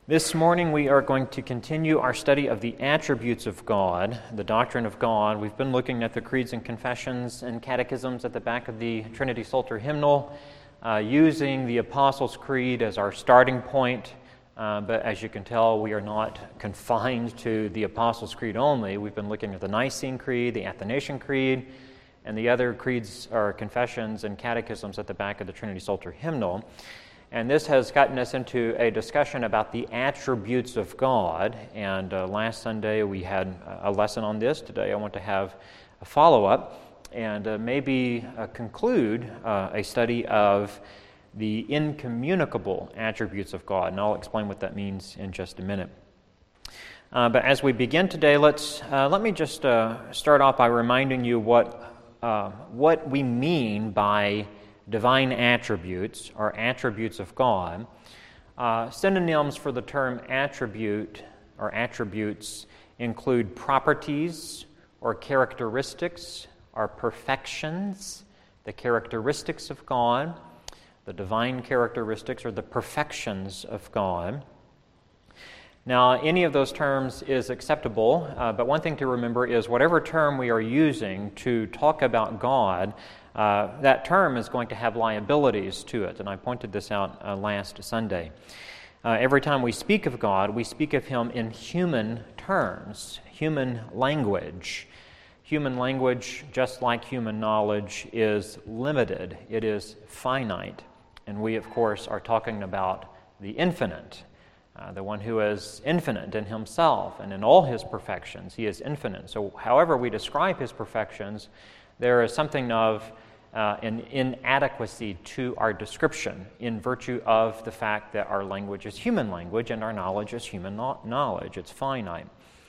This morning we are going to continue our study of the attributes of God, the doctrine of God. We've been looking at the creeds and confessions and catechisms at the back of the Trinity Psalter hymnal, using the Apostles' Creed as our starting point. But as you can tell, we are not confined to the Apostles' Creed only. We've been looking at the Nicene Creed, the Athanasian Creed, and the other creeds or confessions and catechisms at the back of the Trinity Psalter hymnal. And this has gotten us into a discussion about the attributes of God. And last Sunday we had a lesson on this. Today I want to have a follow-up and maybe conclude a study of the incommunicable attributes of God. And I'll explain what that means in just a minute. But as we begin today, let me just start off by reminding you what we mean by divine attributes, or attributes of God. Synonyms for the term attribute or attributes include properties or characteristics or perfections, the characteristics of God, the divine characteristics or the perfections of God. Now, any of those terms is acceptable, but one thing to remember is whatever term we are using to talk about God, that term is going to have liabilities to it, and I pointed this out last Sunday. Every time we speak of God, we speak of Him in human terms, human language. Human language, just like human knowledge, is limited. It is finite. And we, of course, are talking about the infinite, the one who is infinite in Himself and in all His perfections. He is infinite. So however we describe His perfections, there is something of an inadequacy to our description in virtue of the fact that our language is human language and our knowledge is human knowledge. It's finite.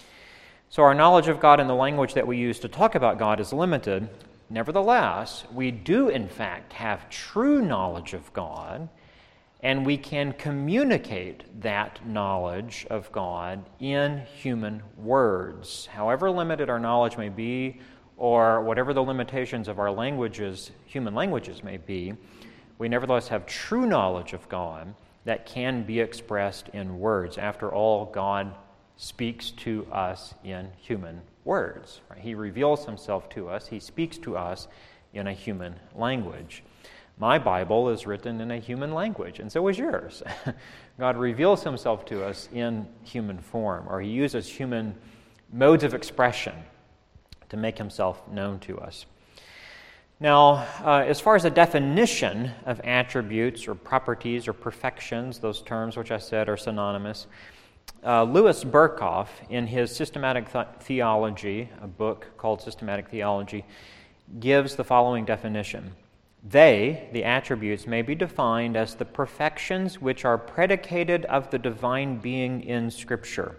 So our knowledge of God and the language that we use to talk about God is limited. Nevertheless, we do in fact have true knowledge of God, and we can communicate that knowledge of God in human words. However limited our knowledge may be, or whatever the limitations of our languages, human languages may be, we nevertheless have true knowledge of God that can be expressed in words. After all, God speaks to us in human words. Right? He reveals Himself to us. He speaks to us in a human language. My Bible is written in a human language, and so is yours. God reveals Himself to us in human form, or He uses human modes of expression to make Himself known to us. Now, as far as a definition of attributes or properties or perfections, those terms which I said are synonymous, Louis Berkhoff, in his Systematic Theology, a book called Systematic Theology, gives the following definition. They, the attributes, may be defined as the perfections which are predicated of the divine being in Scripture,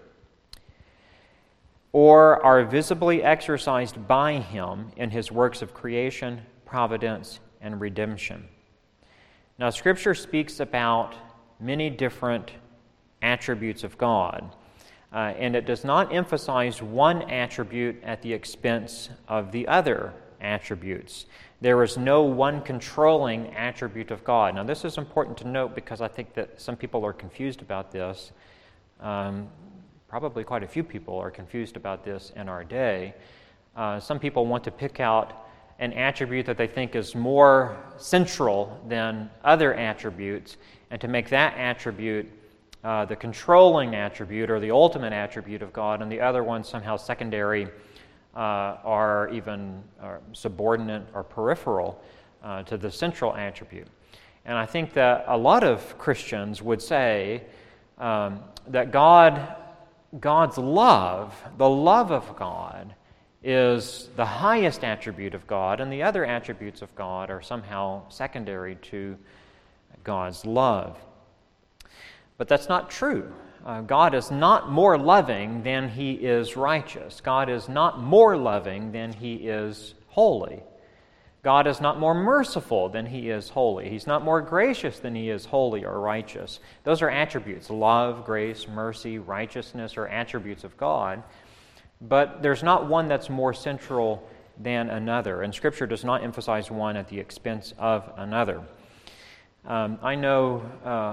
or are visibly exercised by Him in His works of creation, providence, and redemption. Now, Scripture speaks about many different attributes of God, and it does not emphasize one attribute at the expense of the other attributes. There is no one controlling attribute of God. Now, this is important to note because I think that some people are confused about this. Probably quite a few people are confused about this in our day. Some people want to pick out an attribute that they think is more central than other attributes, and to make that attribute the controlling attribute or the ultimate attribute of God, and the other one somehow secondary or even subordinate or peripheral to the central attribute. And I think that a lot of Christians would say that God's love, the love of God, is the highest attribute of God, and the other attributes of God are somehow secondary to God's love. But that's not true. God is not more loving than He is righteous. God is not more loving than He is holy. God is not more merciful than He is holy. He's not more gracious than He is holy or righteous. Those are attributes. Love, grace, mercy, righteousness are attributes of God. But there's not one that's more central than another, and Scripture does not emphasize one at the expense of another. I know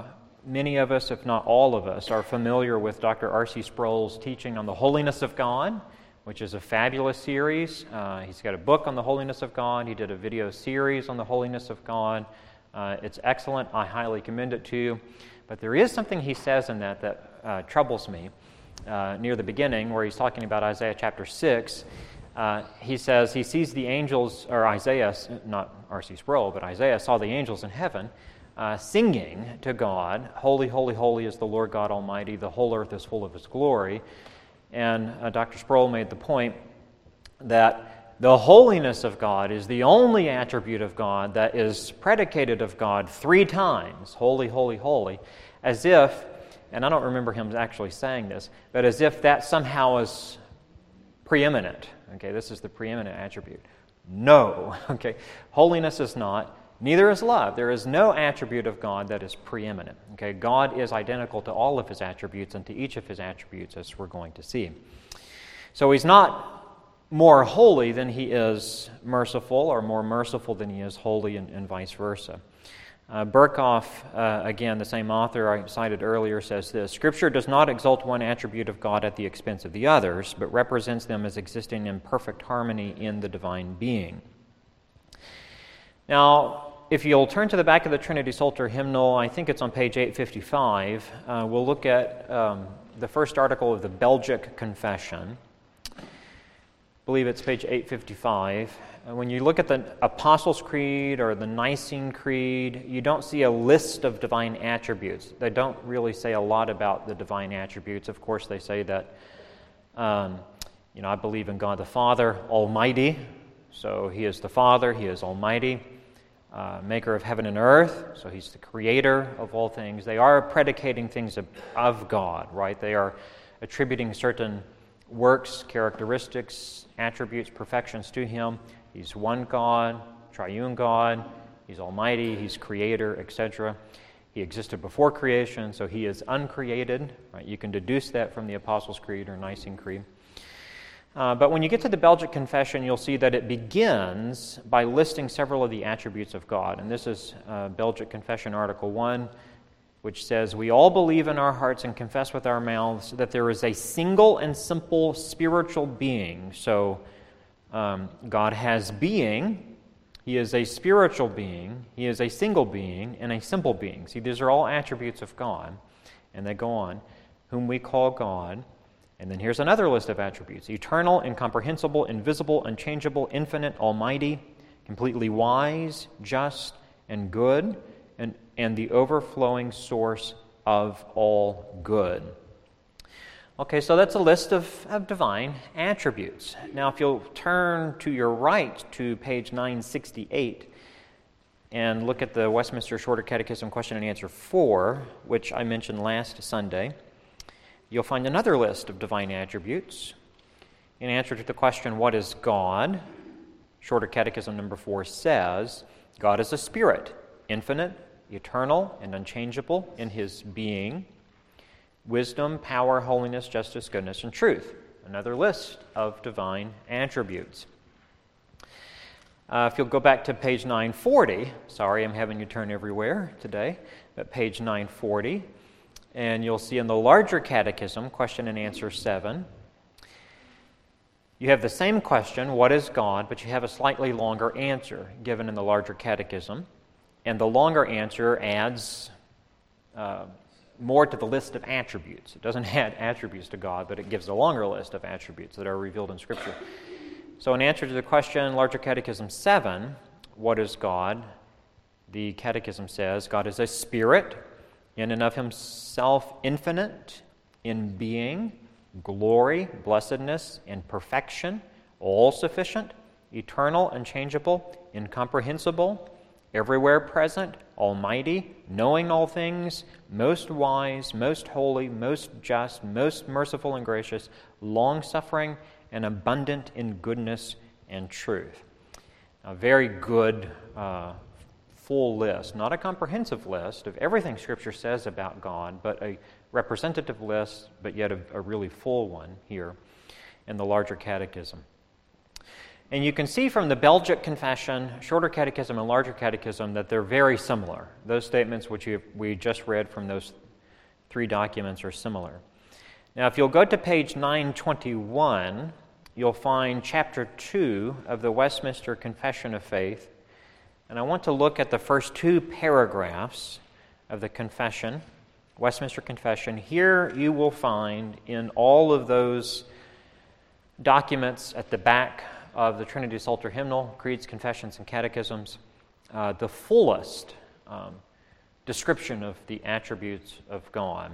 Many of us, if not all of us, are familiar with Dr. R.C. Sproul's teaching on the holiness of God, which is a fabulous series. He's got a book on the holiness of God. He did a video series on the holiness of God. It's excellent. I highly commend it to you. But there is something he says in that troubles me near the beginning, where he's talking about Isaiah chapter 6. He says he sees the angels, or Isaiah, not R.C. Sproul, but Isaiah saw the angels in heaven singing to God, "Holy, holy, holy is the Lord God Almighty. The whole earth is full of His glory." And Dr. Sproul made the point that the holiness of God is the only attribute of God that is predicated of God 3 times, holy, holy, holy, as if, and I don't remember him actually saying this, but as if that somehow is preeminent. Okay, this is the preeminent attribute. No, okay, holiness is not. Neither is love. There is no attribute of God that is preeminent. Okay, God is identical to all of His attributes and to each of His attributes, as we're going to see. So He's not more holy than He is merciful, or more merciful than He is holy, and vice versa. Berkhoff, again, the same author I cited earlier, says this: Scripture does not exalt one attribute of God at the expense of the others, but represents them as existing in perfect harmony in the divine being. Now, if you'll turn to the back of the Trinity Psalter hymnal, I think it's on page 855, we'll look at the first article of the Belgic Confession. I believe it's page 855. When you look at the Apostles' Creed or the Nicene Creed, you don't see a list of divine attributes. They don't really say a lot about the divine attributes. Of course, they say that, I believe in God the Father Almighty. So He is the Father, He is Almighty. Maker of heaven and earth, so He's the creator of all things. They are predicating things of God, right? They are attributing certain works, characteristics, attributes, perfections to Him. He's one God, triune God. He's Almighty, He's creator, etc. He existed before creation, so He is uncreated. Right? You can deduce that from the Apostles' Creed or Nicene Creed. But when you get to the Belgic Confession, you'll see that it begins by listing several of the attributes of God. And this is Belgic Confession, Article 1, which says, "We all believe in our hearts and confess with our mouths that there is a single and simple spiritual being." So God has being. He is a spiritual being. He is a single being and a simple being. See, these are all attributes of God. And they go on, "whom we call God." And then here's another list of attributes: eternal, incomprehensible, invisible, unchangeable, infinite, almighty, completely wise, just, and good, and the overflowing source of all good. Okay, so that's a list of divine attributes. Now, if you'll turn to your right to page 968 and look at the Westminster Shorter Catechism Question and Answer 4, which I mentioned last Sunday, you'll find another list of divine attributes. In answer to the question, what is God? Shorter Catechism number 4 says, God is a spirit, infinite, eternal, and unchangeable in His being, wisdom, power, holiness, justice, goodness, and truth. Another list of divine attributes. If you'll go back to page 940, sorry I'm having you turn everywhere today, but page 940, and you'll see in the larger catechism, question and answer 7, you have the same question, what is God, but you have a slightly longer answer given in the larger catechism. And the longer answer adds more to the list of attributes. It doesn't add attributes to God, but it gives a longer list of attributes that are revealed in Scripture. So in answer to the question, larger catechism 7, what is God? The catechism says, God is a spirit, in and of Himself infinite, in being, glory, blessedness, and perfection, all sufficient, eternal, unchangeable, incomprehensible, everywhere present, almighty, knowing all things, most wise, most holy, most just, most merciful and gracious, long-suffering, and abundant in goodness and truth. A very good full list, not a comprehensive list of everything Scripture says about God, but a representative list, but yet a really full one here in the larger catechism. And you can see from the Belgic Confession, Shorter Catechism, and Larger Catechism that they're very similar. Those statements which we just read from those three documents are similar. Now, if you'll go to page 921, you'll find chapter 2 of the Westminster Confession of Faith. And I want to look at the first two paragraphs of the Confession, Westminster Confession. Here you will find in all of those documents at the back of the Trinity Psalter hymnal, creeds, confessions, and catechisms, the fullest description of the attributes of God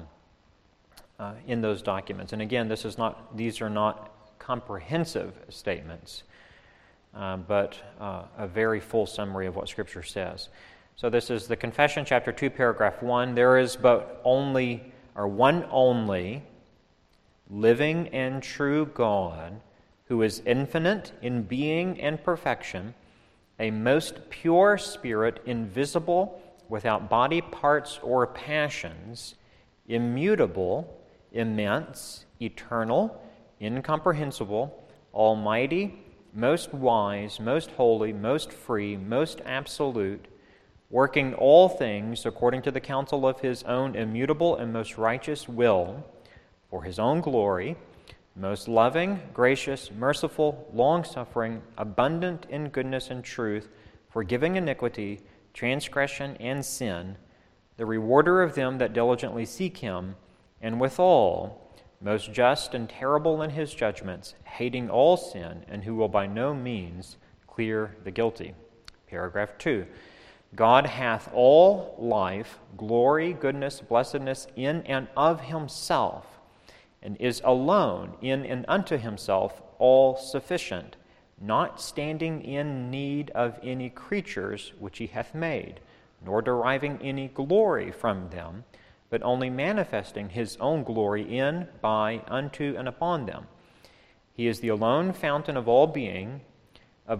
in those documents. And again, these are not comprehensive statements, but a very full summary of what Scripture says. So this is the Confession, chapter 2, paragraph 1. There is but one only, living and true God, who is infinite in being and perfection, a most pure spirit, invisible, without body parts or passions, immutable, immense, eternal, incomprehensible, almighty, most wise, most holy, most free, most absolute, working all things according to the counsel of his own immutable and most righteous will, for his own glory, most loving, gracious, merciful, long-suffering, abundant in goodness and truth, forgiving iniquity, transgression, and sin, the rewarder of them that diligently seek him, and withal, most just and terrible in his judgments, hating all sin, and who will by no means clear the guilty. Paragraph 2. God hath all life, glory, goodness, blessedness in and of himself, and is alone in and unto himself all sufficient, not standing in need of any creatures which he hath made, nor deriving any glory from them, but only manifesting his own glory in, by, unto, and upon them. He is the alone fountain of all being, of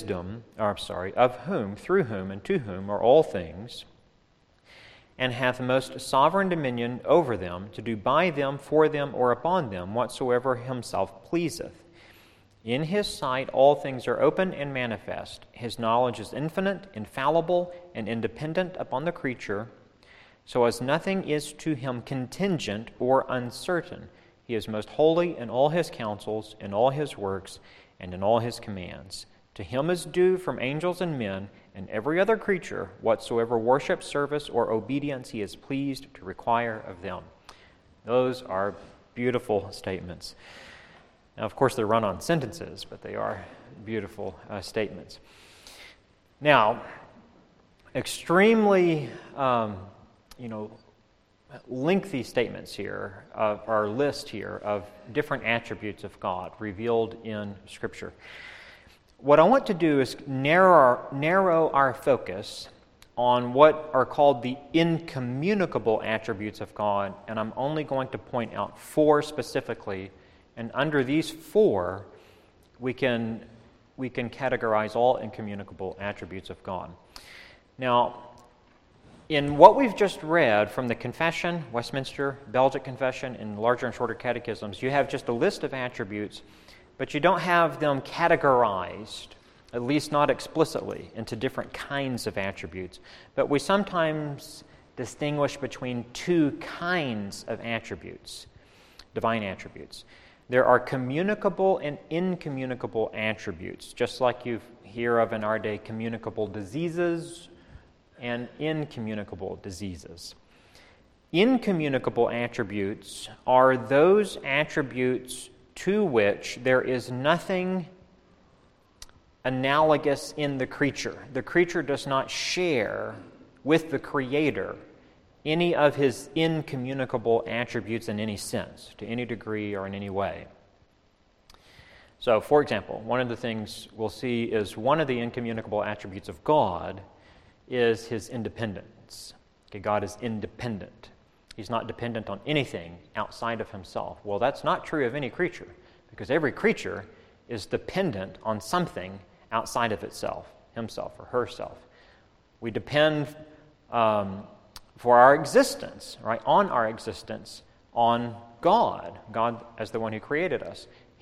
whom, through whom, and to whom are all things, and hath most sovereign dominion over them, to do by them, for them, or upon them, whatsoever himself pleaseth. In his sight all things are open and manifest. His knowledge is infinite, infallible, and independent upon the creature, so as nothing is to him contingent or uncertain. He is most holy in all his counsels, in all his works, and in all his commands. To him is due from angels and men, and every other creature, whatsoever worship, service, or obedience he is pleased to require of them. Those are beautiful statements. Now, of course, they're run on sentences, but they are beautiful statements. Now, extremely, lengthy statements here, our list here of different attributes of God revealed in Scripture. What I want to do is narrow our focus on what are called the incommunicable attributes of God, and I'm only going to point out 4 specifically, and under these 4, we can categorize all incommunicable attributes of God. Now, in what we've just read from the Confession, Westminster, Belgic Confession, and Larger and Shorter Catechisms, you have just a list of attributes, but you don't have them categorized, at least not explicitly, into different kinds of attributes. But we sometimes distinguish between 2 kinds of attributes, divine attributes. There are communicable and incommunicable attributes, just like you hear of in our day communicable diseases and incommunicable diseases. Incommunicable attributes are those attributes to which there is nothing analogous in the creature. The creature does not share with the Creator any of his incommunicable attributes in any sense, to any degree or in any way. So, for example, one of the things we'll see is one of the incommunicable attributes of God is his independence. Okay, God is independent. He's not dependent on anything outside of himself. Well, that's not true of any creature, because every creature is dependent on something outside of itself, himself or herself. We depend for our existence, right, on our existence, on God as the one who created us.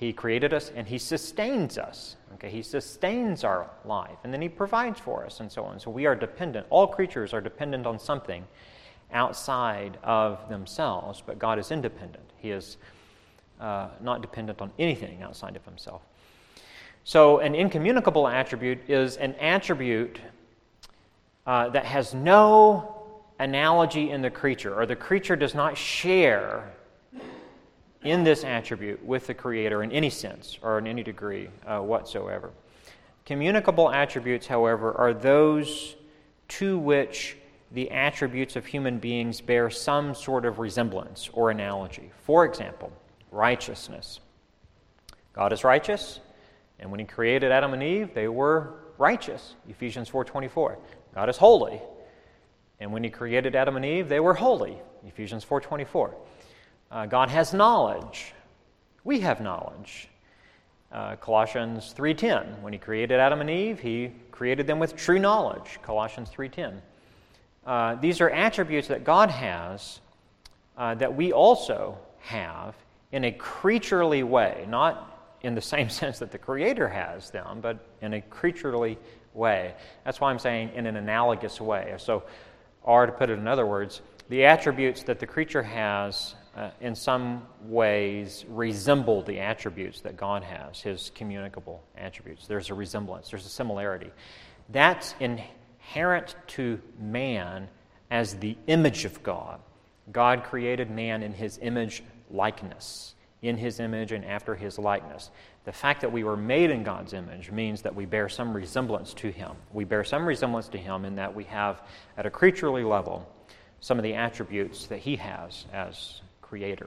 He created us and He sustains us. Okay, He sustains our life, and then He provides for us and so on. So we are dependent. All creatures are dependent on something outside of themselves, but God is independent. He is not dependent on anything outside of Himself. So an incommunicable attribute is an attribute that has no analogy in the creature, or the creature does not share in this attribute with the Creator in any sense or in any degree whatsoever. Communicable attributes, however, are those to which the attributes of human beings bear some sort of resemblance or analogy. For example, righteousness. God is righteous, and when He created Adam and Eve, they were righteous. Ephesians 4:24. God is holy, and when He created Adam and Eve, they were holy. Ephesians 4:24. God has knowledge. We have knowledge. Colossians 3:10. When He created Adam and Eve, He created them with true knowledge. Colossians 3:10. These are attributes that God has that we also have in a creaturely way, not in the same sense that the Creator has them, but in a creaturely way. That's why I'm saying in an analogous way. So, or to put it in other words, the attributes that the creature has in some ways resemble the attributes that God has, His communicable attributes. There's a resemblance, there's a similarity. That's inherent to man as the image of God. God created man in His image likeness, in His image and after His likeness. The fact that we were made in God's image means that we bear some resemblance to Him. We bear some resemblance to Him in that we have, at a creaturely level, some of the attributes that He has as Creator.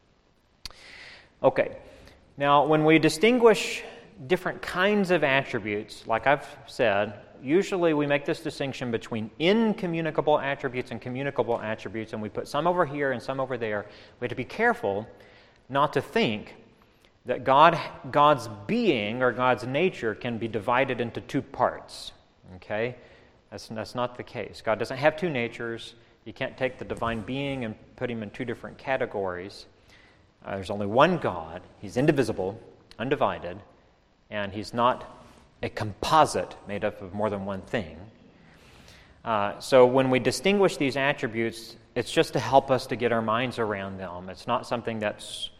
Okay, now when we distinguish different kinds of attributes, like I've said, usually we make this distinction between incommunicable attributes and communicable attributes, and we put some over here and some over there. We have to be careful not to think that God's being or God's nature can be divided into two parts. Okay? That's not the case. God doesn't have two natures. You can't take the divine being and put Him in two different categories. There's only one God. He's indivisible, undivided, and He's not a composite made up of more than one thing. So when we distinguish these attributes, it's just to help us to get our minds around them. It's not something that's...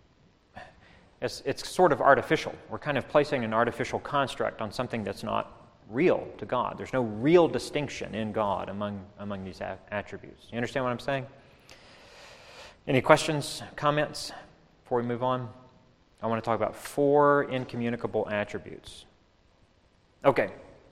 It's sort of artificial. We're kind of placing an artificial construct on something that's not real to God. There's no real distinction in God among these attributes. You understand what I'm saying? Any questions, comments before we move on? I want to talk about 4 incommunicable attributes. Okay.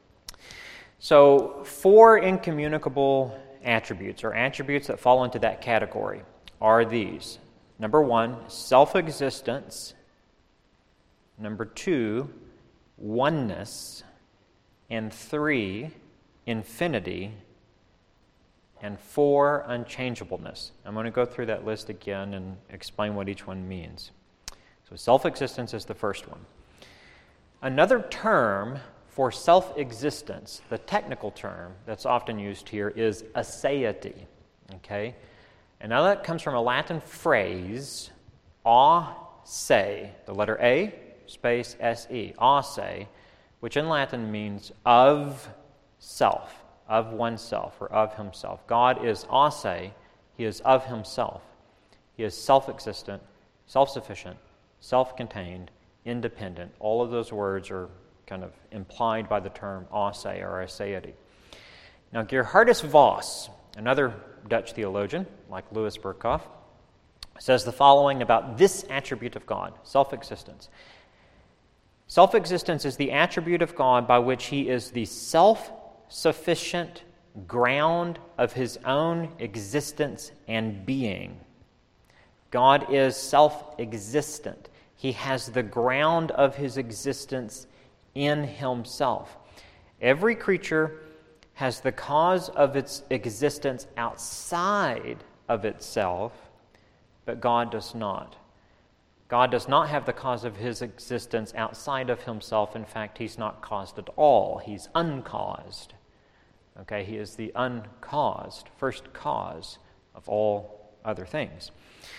So 4 incommunicable attributes, or attributes that fall into that category, are these. Number 1, self-existence. Number 2, oneness. And 3, infinity. And 4, unchangeableness. I'm going to go through that list again and explain what each one means. So self-existence is the first one. Another term for self-existence, the technical term that's often used here, is aseity. Okay? And now that comes from a Latin phrase, a se, the letter A, space S-E, a se, which in Latin means of self, of oneself, or of himself. God is a se, He is of Himself. He is self-existent, self-sufficient, self-contained, independent. All of those words are kind of implied by the term a se, or aseity. Now, Gerhardus Voss, another Dutch theologian, like Louis Berkhoff, says the following about this attribute of God, self-existence. Self-existence is the attribute of God by which He is the self-sufficient ground of His own existence and being. God is self-existent. He has the ground of His existence in Himself. Every creature has the cause of its existence outside of itself, but God does not. God does not have the cause of His existence outside of Himself. In fact, He's not caused at all. He's uncaused. Okay, He is the uncaused, first cause of all other things.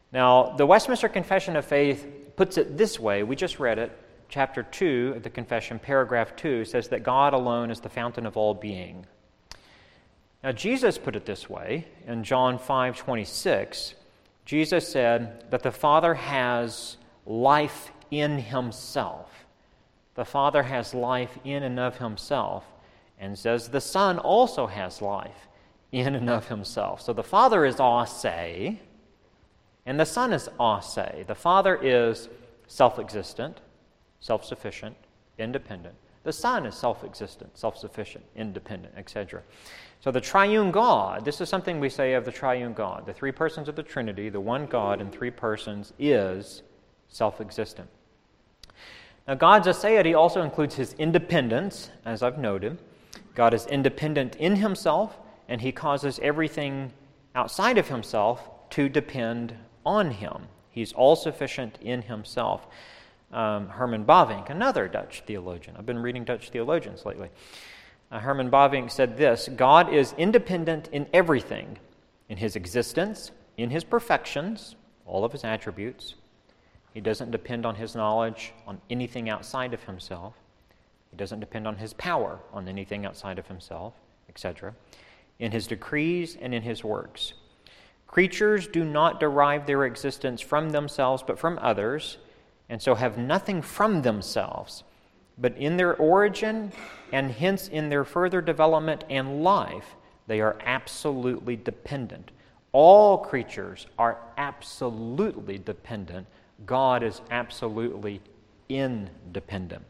Now, the Westminster Confession of Faith puts it this way. We just read it. Chapter 2 of the Confession, paragraph 2, says that God alone is the fountain of all being. Now, Jesus put it this way in John 5:26. Jesus said that the Father has life in himself. The Father has life in and of himself, and says the Son also has life in and of himself. So the Father is a se, and the Son is a se. The Father is self-existent, self-sufficient, independent. The Son is self-existent, self-sufficient, independent, etc. So the triune God, this is something we say of the triune God. The three persons of the Trinity, the one God in three persons, is self-existent. Now, God's aseity also includes his independence, as I've noted. God is independent in himself, and he causes everything outside of himself to depend on him. He's all-sufficient in himself. Herman Bavinck, another Dutch theologian. I've been reading Dutch theologians lately. Herman Bavinck said this: God is independent in everything, in his existence, in his perfections, all of his attributes. He doesn't depend on his knowledge on anything outside of himself. He doesn't depend on his power on anything outside of himself, etc. In his decrees and in his works. Creatures do not derive their existence from themselves but from others, and so have nothing from themselves. But in their origin, and hence in their further development and life, they are absolutely dependent. All creatures are absolutely dependent. God is absolutely independent.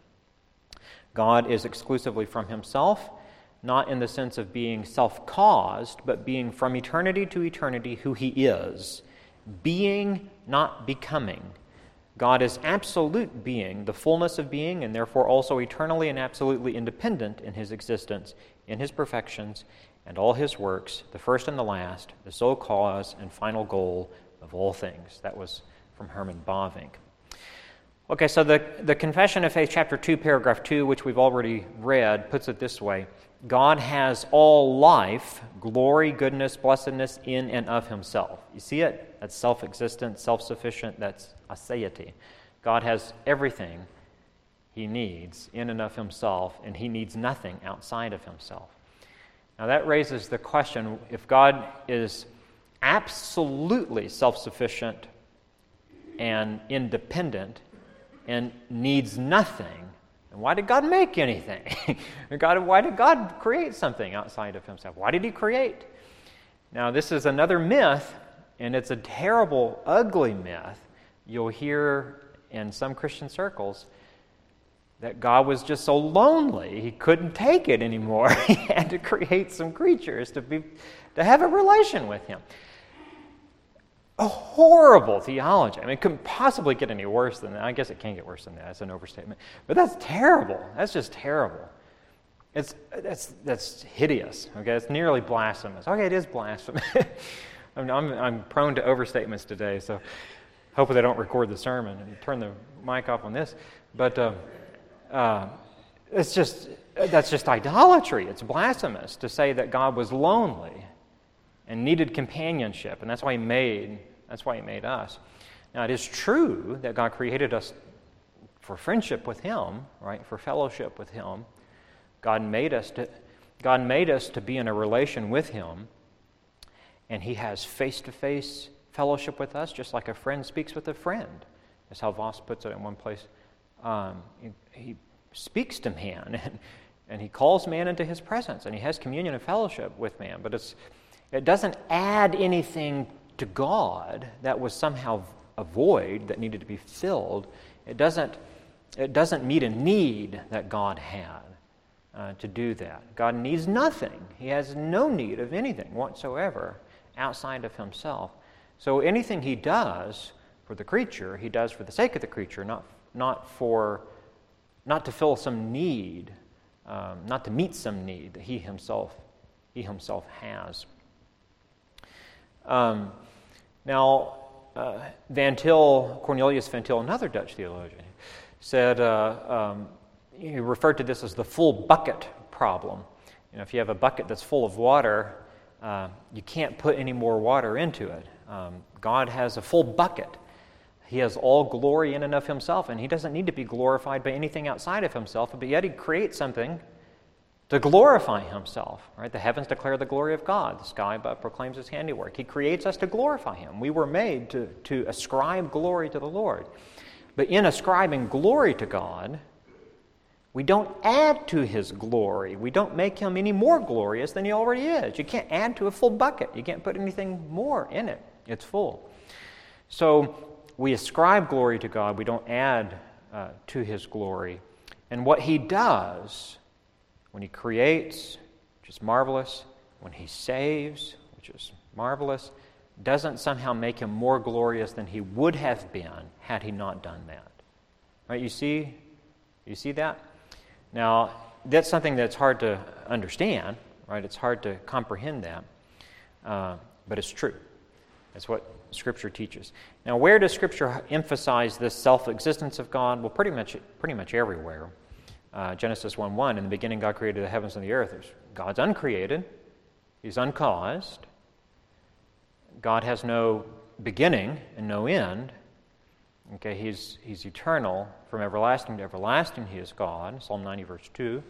God is exclusively from himself, not in the sense of being self-caused, but being from eternity to eternity who he is. Being, not becoming. God is absolute being, the fullness of being, and therefore also eternally and absolutely independent in his existence, in his perfections, and all his works, the first and the last, the sole cause and final goal of all things. That was from Herman Bavinck. Okay, so the Confession of Faith, chapter 2, paragraph 2, which we've already read, puts it this way: God has all life, glory, goodness, blessedness in and of himself. You see it? That's self-existent, self-sufficient, that's aseity. God has everything he needs in and of himself, and he needs nothing outside of himself. Now that raises the question, if God is absolutely self-sufficient and independent and needs nothing, and why did God make anything? Why did God create something outside of himself? Why did he create? Now, this is another myth, and it's a terrible, ugly myth. You'll hear in some Christian circles that God was just so lonely, he couldn't take it anymore. He had to create some creatures to have a relation with him. A horrible theology. I mean, it couldn't possibly get any worse than that. I guess it can get worse than that. That's an overstatement. But that's terrible. That's just terrible. That's hideous. Okay, it's nearly blasphemous. Okay, it is blasphemous. I'm prone to overstatements today, so hopefully they don't record the sermon and turn the mic off on this. But that's just idolatry. It's blasphemous to say that God was lonely and needed companionship, and that's why he made us. Now, it is true that God created us for friendship with him, right? For fellowship with him. God made us to be in a relation with him, and he has face-to-face fellowship with us, just like a friend speaks with a friend. That's how Voss puts it in one place. He speaks to man, and he calls man into his presence, and he has communion and fellowship with man, but it doesn't add anything to God that was somehow a void that needed to be filled. It doesn't meet a need that God had to do that. God needs nothing. He has no need of anything whatsoever outside of himself. So anything he does for the creature, he does for the sake of the creature, not to fill some need, not to meet some need that he himself has. Cornelius Van Til, another Dutch theologian, said he referred to this as the full bucket problem. If you have a bucket that's full of water, you can't put any more water into it. God has a full bucket. He has all glory in and of himself, and he doesn't need to be glorified by anything outside of himself, but yet he creates something to glorify himself. Right? The heavens declare the glory of God. The sky above proclaims his handiwork. He creates us to glorify him. We were made to ascribe glory to the Lord. But in ascribing glory to God, we don't add to his glory. We don't make him any more glorious than he already is. You can't add to a full bucket. You can't put anything more in it. It's full. So we ascribe glory to God. We don't add to his glory. And what he does when he creates, which is marvelous, when he saves, which is marvelous, doesn't somehow make him more glorious than he would have been had he not done that. Right? You see that? Now, that's something that's hard to understand, right? It's hard to comprehend that, but it's true. That's what Scripture teaches. Now, where does Scripture emphasize this self-existence of God? Well, pretty much everywhere. Genesis 1:1, in the beginning God created the heavens and the earth. God's uncreated. He's uncaused. God has no beginning and no end. Okay, he's eternal. From everlasting to everlasting he is God. Psalm 90, verse 2.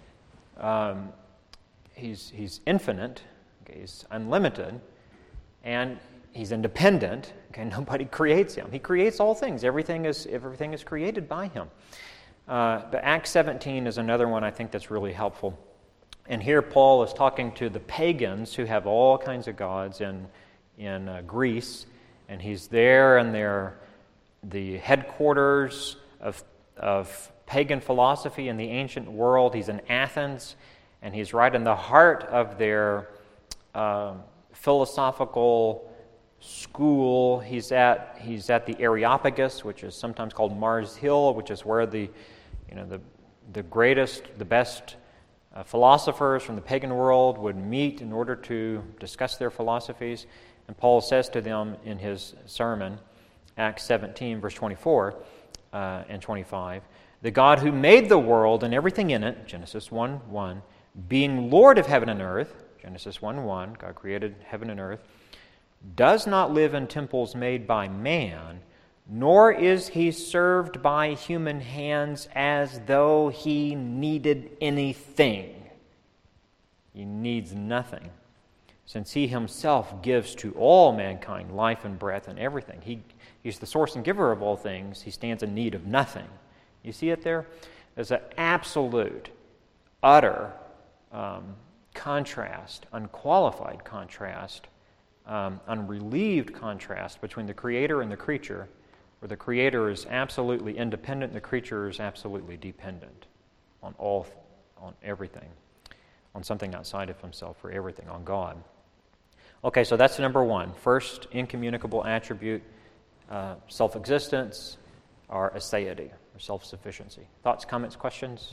He's infinite. Okay, he's unlimited. And he's independent. Okay, nobody creates him. He creates all things. Everything is created by him. But Acts 17 is another one I think that's really helpful. And here Paul is talking to the pagans who have all kinds of gods in Greece, and he's there in the headquarters of pagan philosophy in the ancient world. He's in Athens, and he's right in the heart of their philosophical school. He's at the Areopagus, which is sometimes called Mars Hill, which is where the greatest, the best philosophers from the pagan world would meet in order to discuss their philosophies. And Paul says to them in his sermon, Acts 17, verse 24 and 25, "The God who made the world and everything in it," Genesis 1:1, "being Lord of heaven and earth," Genesis 1:1, God created heaven and earth, "does not live in temples made by man, nor is he served by human hands as though he needed anything." He needs nothing, since he himself gives to all mankind life and breath and everything. He's the source and giver of all things. He stands in need of nothing. You see it there? There's an absolute, utter contrast, unqualified contrast, unrelieved contrast between the Creator and the creature, where the Creator is absolutely independent, the creature is absolutely dependent on everything, on something outside of himself for everything, on God. Okay, so that's number one. First incommunicable attribute, self-existence, or aseity, or self-sufficiency. Thoughts, comments, questions?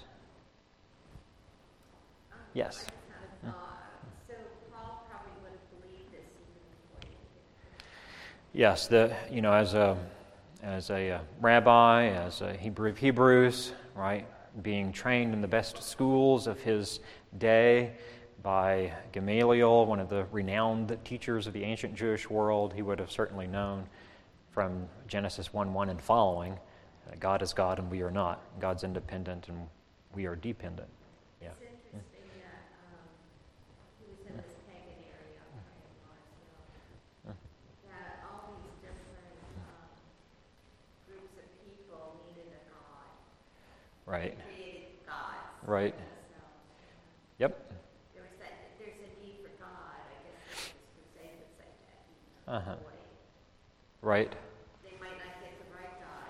Yes. So Paul probably would have believed this even before he did. Yes, as a rabbi, as a Hebrew of Hebrews, right, being trained in the best schools of his day by Gamaliel, one of the renowned teachers of the ancient Jewish world, he would have certainly known from Genesis 1:1 and following that God is God and we are not. God's independent and we are dependent. Yeah. It's interesting that he was in this pagan area of Mars Hill, that all these different groups of people needed a God. Right. They created gods. Right. themselves. Yep. There's a need for God, I guess they would say that. Uh-huh. Right. They might not get the right God.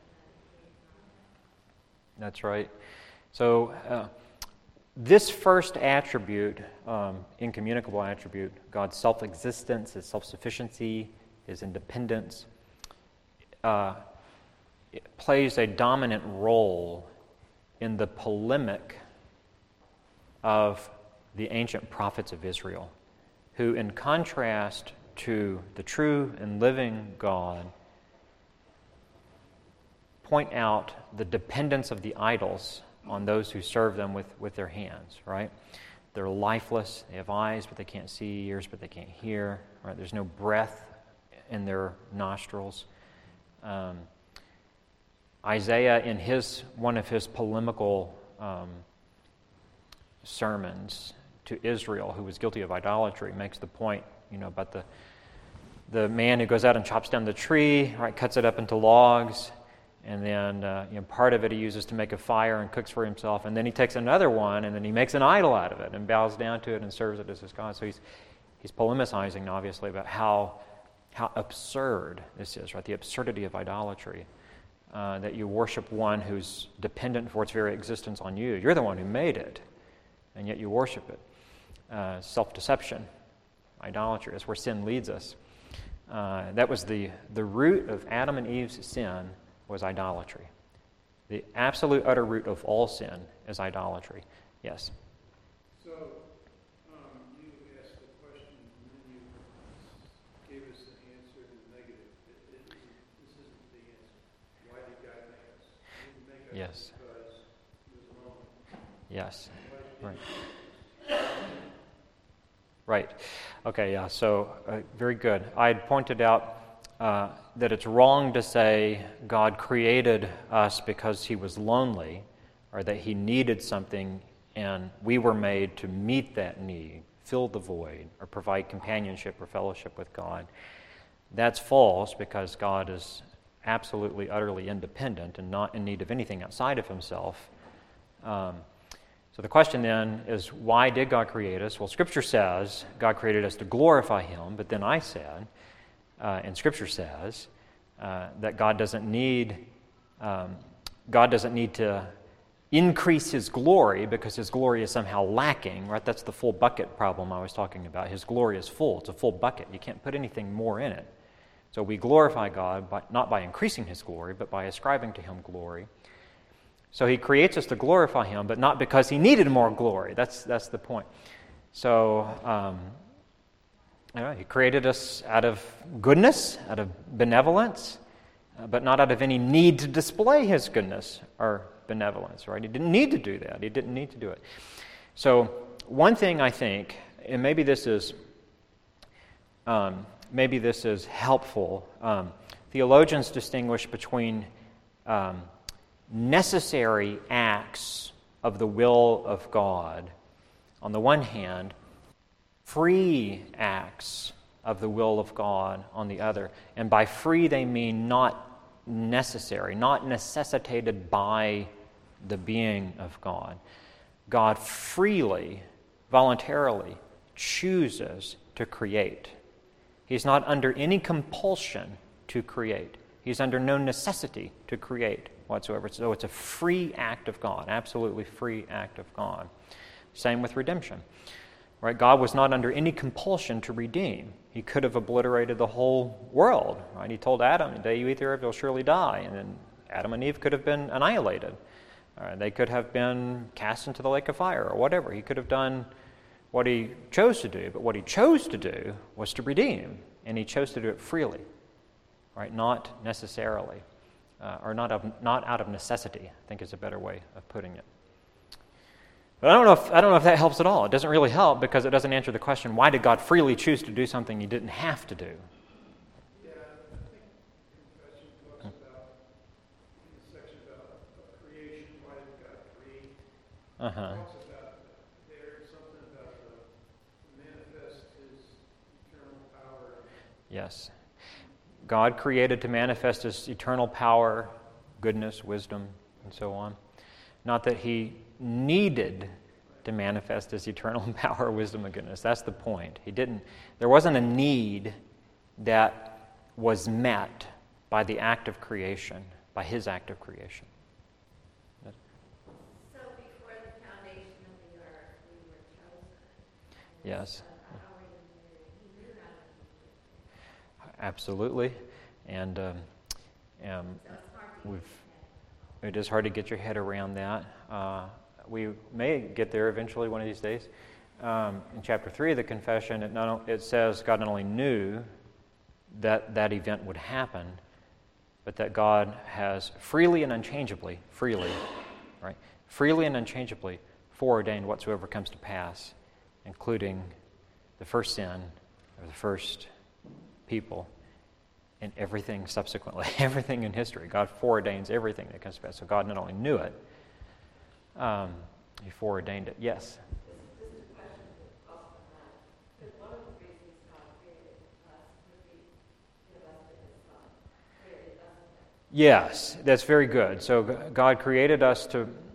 That's right. So this first attribute, incommunicable attribute, God's self-existence, his self-sufficiency, his independence, it plays a dominant role in the polemic of the ancient prophets of Israel, who, in contrast to the true and living God, point out the dependence of the idols on those who serve them with their hands, right? They're lifeless. They have eyes, but they can't see, ears, but they can't hear, right? There's no breath in their nostrils. Isaiah, in one of his polemical sermons to Israel, who was guilty of idolatry, makes the point, about the man who goes out and chops down the tree, right, cuts it up into logs, and then part of it he uses to make a fire and cooks for himself, and then he takes another one and then he makes an idol out of it and bows down to it and serves it as his god. So he's polemicizing, obviously, about how absurd this is, right? The absurdity of idolatry. That you worship one who's dependent for its very existence on you. You're the one who made it, and yet you worship it. Self-deception, idolatry, is where sin leads us. That was the root of Adam and Eve's sin, was idolatry. The absolute utter root of all sin is idolatry. Yes? So, you asked the question, and then you gave us the answer in the negative. This isn't the answer. Why did God make us? He didn't make us Yes. because he was alone. Yes. Why Right. did Right. Okay, yeah, so very good. I had pointed out that it's wrong to say God created us because he was lonely, or that he needed something and we were made to meet that need, fill the void, or provide companionship or fellowship with God. That's false, because God is absolutely, utterly independent and not in need of anything outside of himself. So the question then is, why did God create us? Well, Scripture says God created us to glorify him, but then I said, and Scripture says, that God doesn't need to increase his glory because his glory is somehow lacking, right? That's the full bucket problem I was talking about. His glory is full. It's a full bucket. You can't put anything more in it. So we glorify God not by increasing his glory, but by ascribing to him glory. So he creates us to glorify him, but not because he needed more glory. That's the point. So he created us out of goodness, out of benevolence, but not out of any need to display his goodness or benevolence, right? He didn't need to do that. He didn't need to do it. So one thing I think, and maybe this is helpful, theologians distinguish between necessary acts of the will of God on the one hand, free acts of the will of God on the other. And by free they mean not necessary, not necessitated by the being of God. God freely, voluntarily chooses to create. He's not under any compulsion to create. He's under no necessity to create whatsoever. So it's a free act of God, absolutely free act of God. Same with redemption. Right? God was not under any compulsion to redeem. He could have obliterated the whole world. Right? He told Adam, the day you eat thereof, you'll surely die. And then Adam and Eve could have been annihilated. They could have been cast into the lake of fire or whatever. He could have done what he chose to do. But what he chose to do was to redeem. And he chose to do it freely. Right? Not necessarily. Or not out of necessity, I think is a better way of putting it. But I don't know if that helps at all. It doesn't really help because it doesn't answer the question, why did God freely choose to do something he didn't have to do? Yeah, I think confession talks about, in the section about creation, why did God create? Talks about there's something about the manifest his eternal power. Yes. God created to manifest his eternal power, goodness, wisdom, and so on. Not that he needed to manifest his eternal power, wisdom, and goodness. That's the point. There wasn't a need that was met by the act of creation, by his act of creation. So before the foundation of the earth, we were chosen. Yes. He knew how to. Absolutely. And it is hard to get your head around that. We may get there eventually one of these days. In chapter 3 of the confession, it says God not only knew that event would happen, but that God has freely and unchangeably foreordained whatsoever comes to pass, including the first sin of the first people and everything subsequently, everything in history. God foreordains everything that comes to pass. So God not only knew it, He foreordained it. Yes? This is a question off the bat. Because one of the reasons God created us would be invested in His Son. Created us in that. Yes, that's very good. So God created us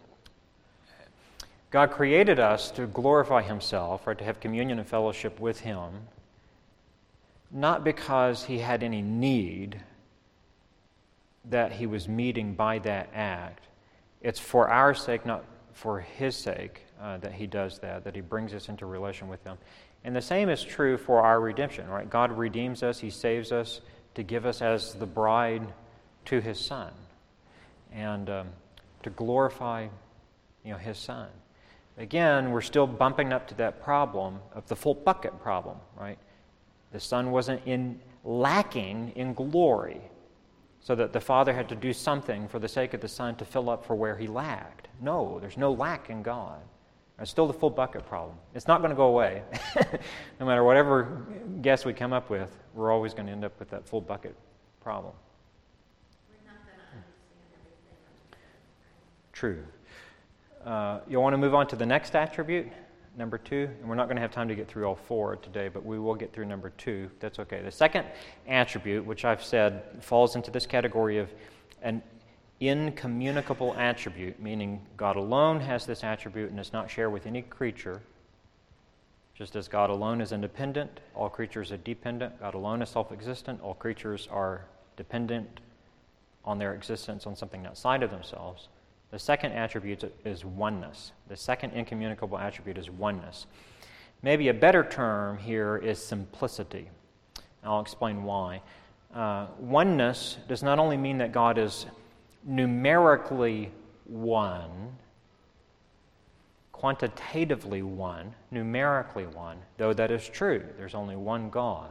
to glorify Himself, or to have communion and fellowship with Him, not because He had any need that He was meeting by that act. It's for our sake, not for His sake, that He does that He brings us into relation with Him. And the same is true for our redemption, right? God redeems us, He saves us to give us as the bride to His Son, and to glorify, His Son. Again, we're still bumping up to that problem of the full bucket problem, right? The Son wasn't lacking in glory, so that the Father had to do something for the sake of the Son to fill up for where He lacked. No, there's no lack in God. It's still the full bucket problem. It's not going to go away. No matter whatever guess we come up with, we're always going to end up with that full bucket problem. We're not going to understand everything. True. You'll want to move on to the next attribute, number 2, and we're not going to have time to get through all 4 today, but we will get through number 2. That's okay. The second attribute, which I've said falls into this category of an incommunicable attribute, meaning God alone has this attribute and is not shared with any creature. Just as God alone is independent, all creatures are dependent. God alone is self-existent, all creatures are dependent on their existence on something outside of themselves. The second attribute is oneness. The second incommunicable attribute is oneness. Maybe a better term here is simplicity. I'll explain why. Oneness does not only mean that God is numerically one, quantitatively one, numerically one, though that is true. There's only one God,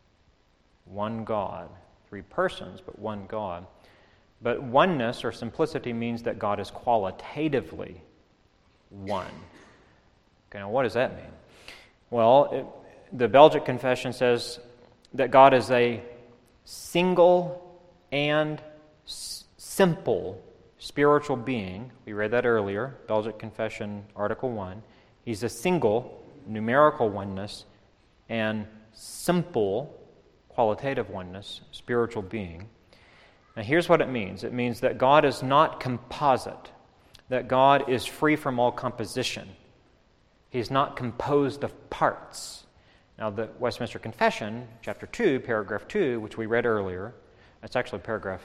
3 persons, but one God. But oneness or simplicity means that God is qualitatively one. Okay, now what does that mean? Well, the Belgic Confession says that God is a single and simple spiritual being. We read that earlier, Belgic Confession, Article 1. He's a single, numerical oneness, and simple, qualitative oneness, spiritual being. Now here's what it means. It means that God is not composite, that God is free from all composition. He's not composed of parts. Now the Westminster Confession, chapter 2, paragraph 2, which we read earlier, that's actually paragraph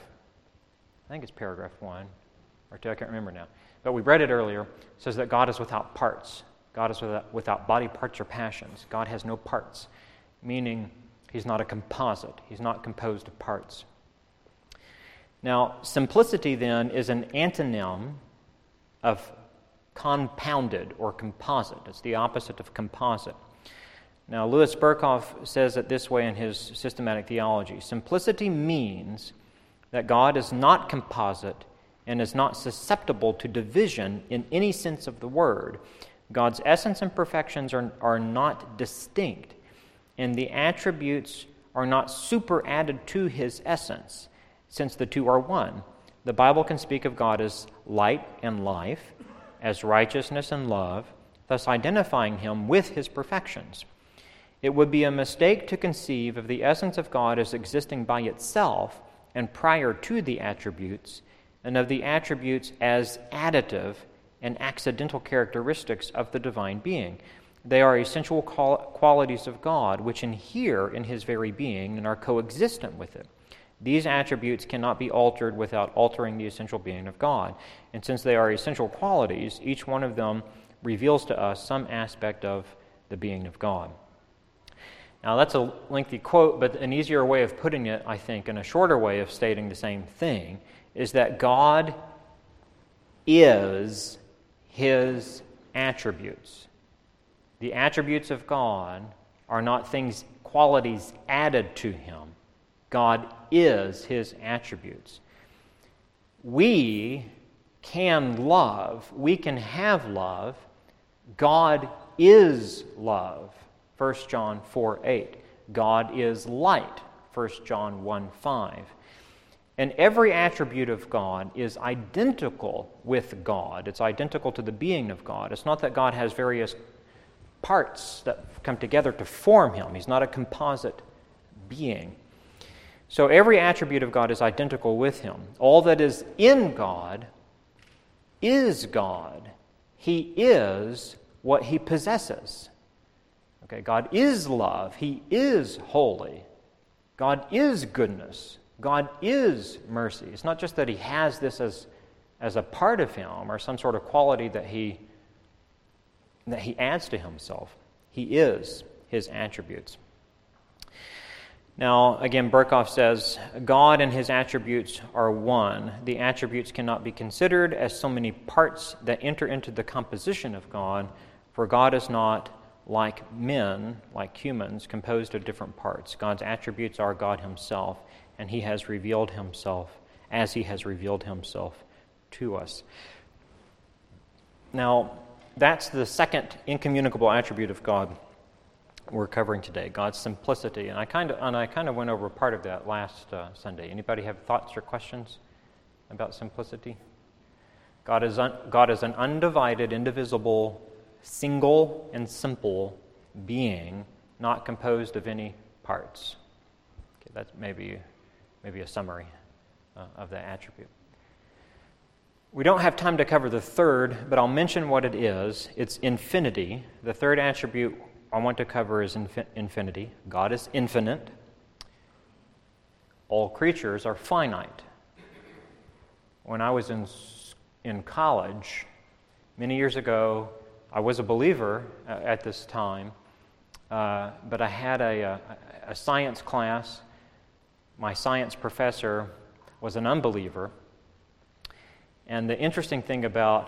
1 or 2, I can't remember now. But we read it earlier, says that God is without parts. God is without body parts or passions. God has no parts, meaning He's not a composite. He's not composed of parts. Now, simplicity then is an antonym of compounded or composite. It's the opposite of composite. Now, Louis Berkhoff says it this way in his systematic theology. Simplicity means that God is not composite and is not susceptible to division in any sense of the word. God's essence and perfections are not distinct, and the attributes are not superadded to His essence, since the two are one. The Bible can speak of God as light and life, as righteousness and love, thus identifying Him with His perfections. It would be a mistake to conceive of the essence of God as existing by itself and prior to the attributes, and of the attributes as additive and accidental characteristics of the divine being. They are essential qualities of God which inhere in His very being and are coexistent with it. These attributes cannot be altered without altering the essential being of God. And since they are essential qualities, each one of them reveals to us some aspect of the being of God. Now, that's a lengthy quote, but an easier way of putting it, I think, and a shorter way of stating the same thing, is that God is His attributes. The attributes of God are not things, qualities added to Him. God is His attributes. We can love, we can have love. God is love. 1 John 4:8. God is light. 1 John 1:5. And every attribute of God is identical with God. It's identical to the being of God. It's not that God has various parts that come together to form him. He's not a composite being. So every attribute of God is identical with him. All that is in God is God. He is what he possesses. Okay, God is love. He is holy. God is goodness. God is mercy. It's not just that he has this as a part of him or some sort of quality that he adds to himself. He is his attributes. Now, again, Berkhoff says, God and his attributes are one. The attributes cannot be considered as so many parts that enter into the composition of God, for God is not like men, like humans, composed of different parts. God's attributes are God himself, and he has revealed himself as he has revealed himself to us. Now, that's the second incommunicable attribute of God we're covering today, God's simplicity. And I kind of went over part of that last Sunday. Anybody have thoughts or questions about simplicity? God is an undivided, indivisible, single and simple being, not composed of any parts. Okay, that's maybe a summary of that attribute. We don't have time to cover the third, but I'll mention what it is. It's infinity. The third attribute I want to cover is infinity. God is infinite. All creatures are finite. When I was in college, many years ago, I was a believer at this time, but I had a science class. My science professor was an unbeliever. And the interesting thing about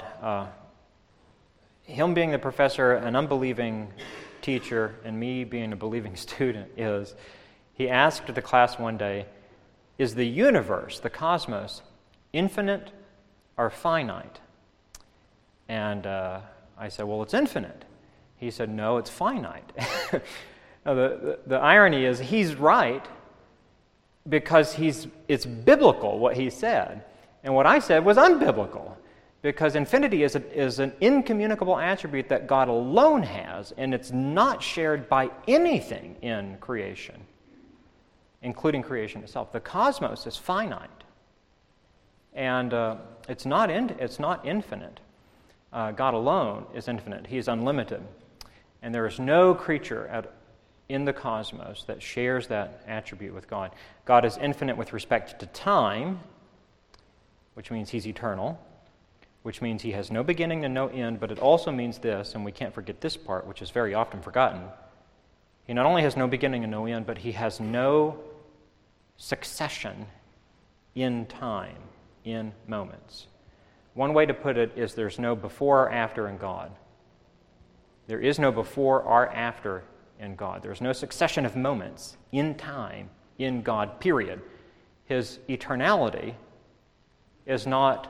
him being the professor, an unbelieving teacher, and me being a believing student is he asked the class one day, is the universe, the cosmos, infinite or finite? And I said, well, it's infinite. He said, no, it's finite. Now, the irony is he's right because it's biblical what he said. And what I said was unbiblical because infinity is an incommunicable attribute that God alone has, and it's not shared by anything in creation, including creation itself. The cosmos is finite, and it's not infinite. God alone is infinite. He is unlimited. And there is no creature in the cosmos that shares that attribute with God. God is infinite with respect to time, which means he's eternal, which means he has no beginning and no end, but it also means this, and we can't forget this part, which is very often forgotten. He not only has no beginning and no end, but he has no succession in time, in moments. One way to put it is there's no before or after in God. There is no before or after in God. There's no succession of moments in time in God, period. His eternality is not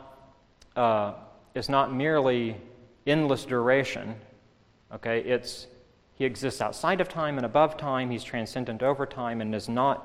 merely endless duration. Okay, he exists outside of time and above time. He's transcendent over time and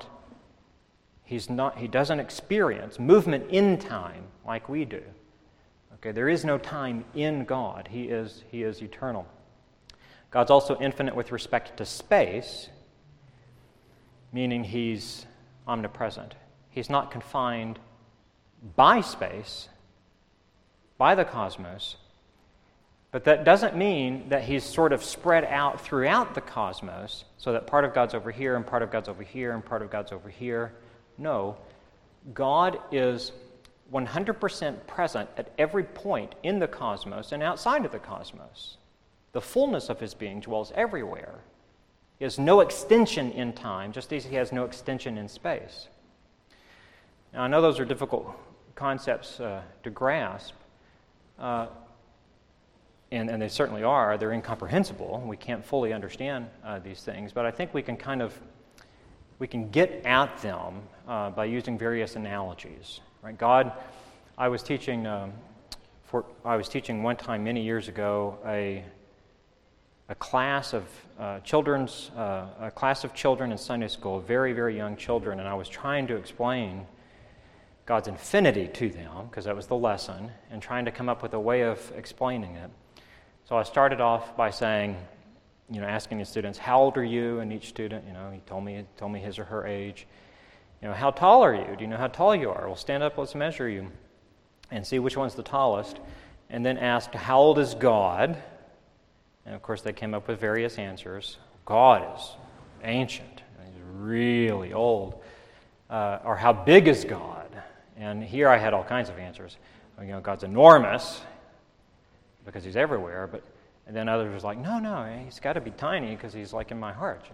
he doesn't experience movement in time like we do. Okay, there is no time in God. He is eternal. God's also infinite with respect to space, meaning he's omnipresent. He's not confined by space, by the cosmos, but that doesn't mean that he's sort of spread out throughout the cosmos so that part of God's over here and part of God's over here and part of God's over here. No, God is 100% present at every point in the cosmos and outside of the cosmos. The fullness of his being dwells everywhere. He has no extension in time, just as he has no extension in space. Now, I know those are difficult concepts to grasp, and they certainly are. They're incomprehensible. We can't fully understand these things, but I think we can get at them by using various analogies. Right? God, I was teaching one time many years ago a class of children in Sunday school, very, very young children, and I was trying to explain God's infinity to them, because that was the lesson, and trying to come up with a way of explaining it. So I started off by saying, asking the students, how old are you? And each student, he told me his or her age. How tall are you? Do you know how tall you are? Well, stand up, let's measure you, and see which one's the tallest. And then asked, how old is God? And of course, they came up with various answers. God is ancient. He's really old. Or how big is God? And here I had all kinds of answers. God's enormous because he's everywhere. And then others was like, no, he's got to be tiny because he's like in my heart.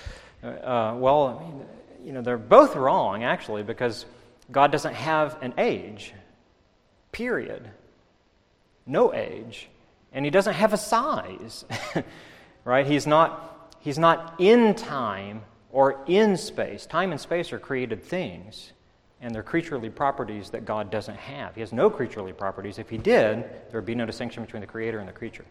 They're both wrong actually, because God doesn't have an age. Period. No age. And he doesn't have a size, right? He's not in time or in space. Time and space are created things, and they're creaturely properties that God doesn't have. He has no creaturely properties. If he did, there would be no distinction between the creator and the creature.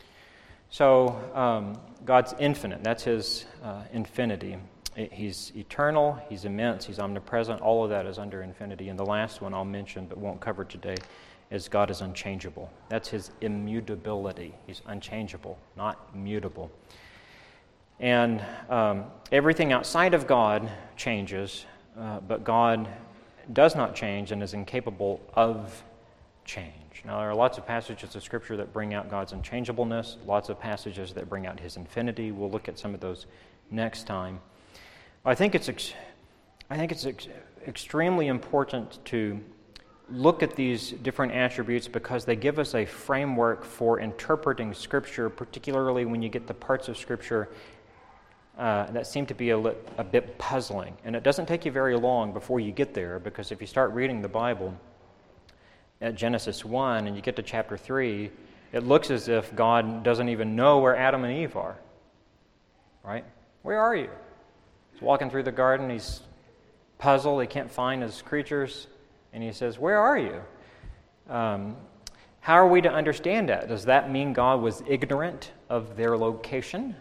So God's infinite. That's his infinity. He's eternal, he's immense, he's omnipresent. All of that is under infinity. And the last one I'll mention but won't cover today is God is unchangeable. That's his immutability. He's unchangeable, not mutable. And everything outside of God changes, but God does not change and is incapable of change. Now, there are lots of passages of Scripture that bring out God's unchangeableness, lots of passages that bring out his infinity. We'll look at some of those next time. I think it's extremely important to look at these different attributes because they give us a framework for interpreting Scripture, particularly when you get the parts of Scripture that seem to be a bit puzzling. And it doesn't take you very long before you get there, because if you start reading the Bible at Genesis 1 and you get to chapter 3, it looks as if God doesn't even know where Adam and Eve are. Right? Where are you? He's walking through the garden, he's puzzled, he can't find his creatures, and he says, where are you? How are we to understand that? Does that mean God was ignorant of their location?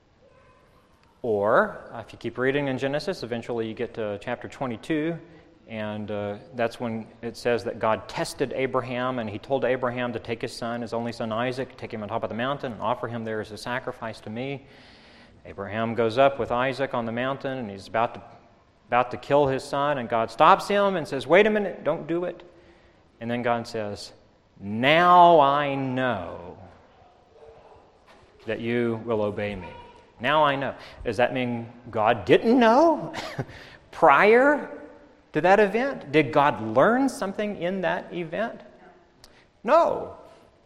Or, if you keep reading in Genesis, eventually you get to chapter 22, and that's when it says that God tested Abraham, and he told Abraham to take his son, his only son Isaac, take him on top of the mountain and offer him there as a sacrifice to me. Abraham goes up with Isaac on the mountain, and he's about to kill his son, and God stops him and says, wait a minute, don't do it. And then God says, now I know that you will obey me. Now I know. Does that mean God didn't know prior to that event? Did God learn something in that event? No.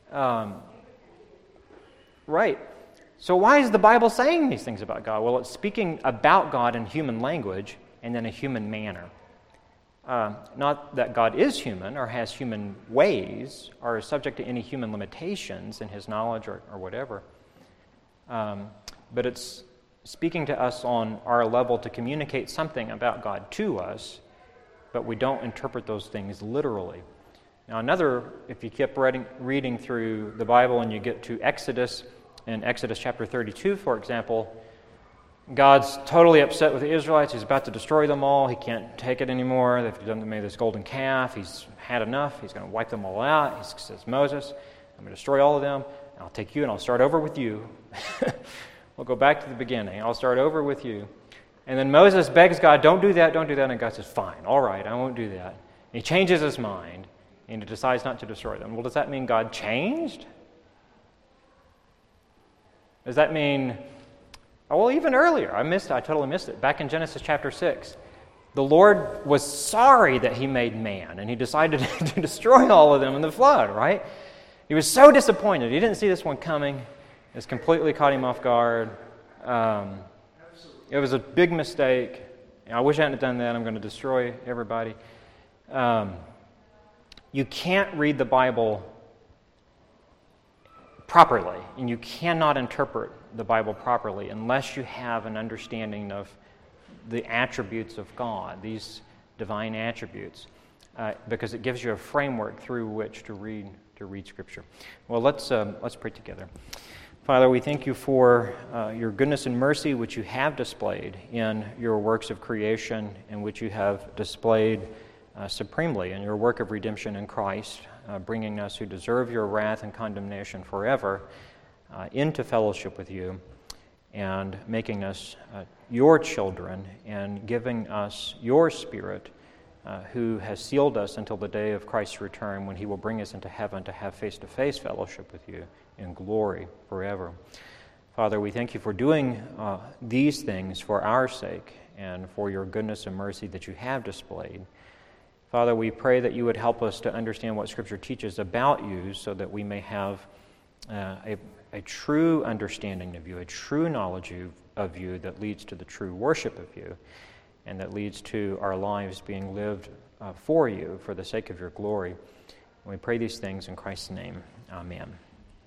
Right. So why is the Bible saying these things about God? Well, it's speaking about God in human language and in a human manner. Not that God is human or has human ways or is subject to any human limitations in his knowledge or whatever. But it's speaking to us on our level to communicate something about God to us, but we don't interpret those things literally. Now if you keep reading through the Bible and you get to Exodus, in Exodus chapter 32, for example, God's totally upset with the Israelites. He's about to destroy them all. He can't take it anymore. They've made this golden calf. He's had enough. He's going to wipe them all out. He says, Moses, I'm going to destroy all of them. I'll take you and I'll start over with you. We'll go back to the beginning. I'll start over with you. And then Moses begs God, don't do that. And God says, fine, all right, I won't do that. And he changes his mind and he decides not to destroy them. Well, does that mean God changed? Does that mean, even earlier, I totally missed it. Back in Genesis chapter 6, the Lord was sorry that he made man, and he decided to destroy all of them in the flood, right? He was so disappointed. He didn't see this one coming. It's completely caught him off guard. It was a big mistake. I wish I hadn't done that. I'm going to destroy everybody. You can't read the Bible properly, and you cannot interpret the Bible properly unless you have an understanding of the attributes of God, these divine attributes, because it gives you a framework through which to read Scripture. Well, let's pray together. Father, we thank you for your goodness and mercy which you have displayed in your works of creation and which you have displayed supremely in your work of redemption in Christ, bringing us who deserve your wrath and condemnation forever into fellowship with you and making us your children and giving us your Spirit who has sealed us until the day of Christ's return when he will bring us into heaven to have face-to-face fellowship with you in glory forever. Father, we thank you for doing these things for our sake and for your goodness and mercy that you have displayed. Father, we pray that you would help us to understand what Scripture teaches about you so that we may have a true understanding of you, a true knowledge of you that leads to the true worship of you and that leads to our lives being lived for you for the sake of your glory. And we pray these things in Christ's name. Amen.